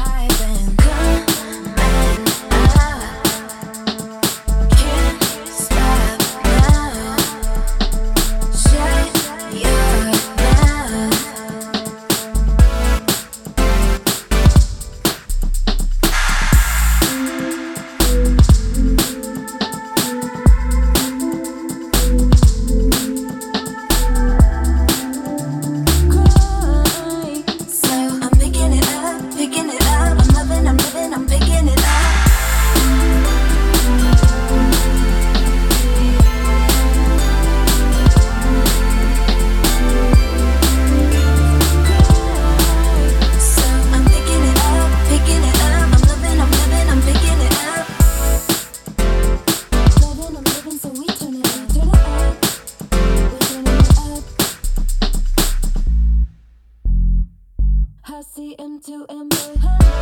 vibing. Coming up, can't stop now. Shut your mouth. So I'm picking it up, picking it up. I'm loving, I'm living, I'm picking it up. So I'm picking it up, picking it up. I'm loving, I'm living, I'm picking it up. Loving, I'm living, so we turn it up, turn it up. We're turning it up. HCM to Ember.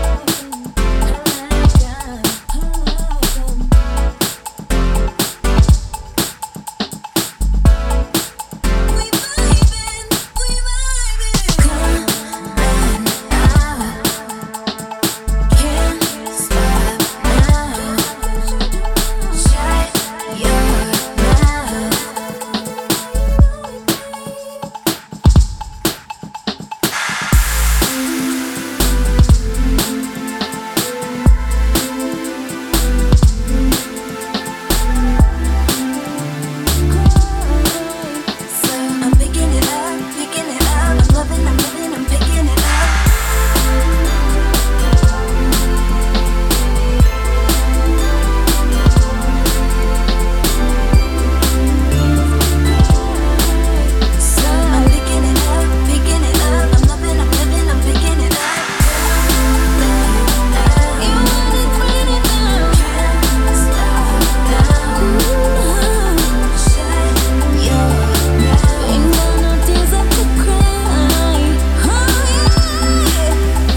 We vibing, we vibing. Coming up, can't stop now. Shut your mouth. So I'm picking it up, picking it up. I'm loving, I'm living, I'm picking it up. So I'm picking it up, picking it up. I'm loving, I'm living, I'm picking it up. You wanna bring it down? Can't stop now. Shut your mouth. Ain't got no tears left to cry. Oh yeah,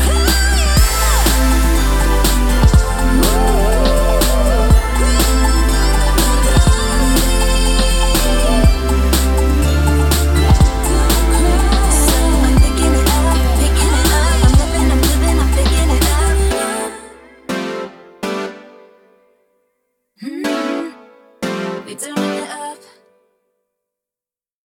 So I'm picking it up, picking it up. I'm living, I'm living, I'm picking it up. We turning it up.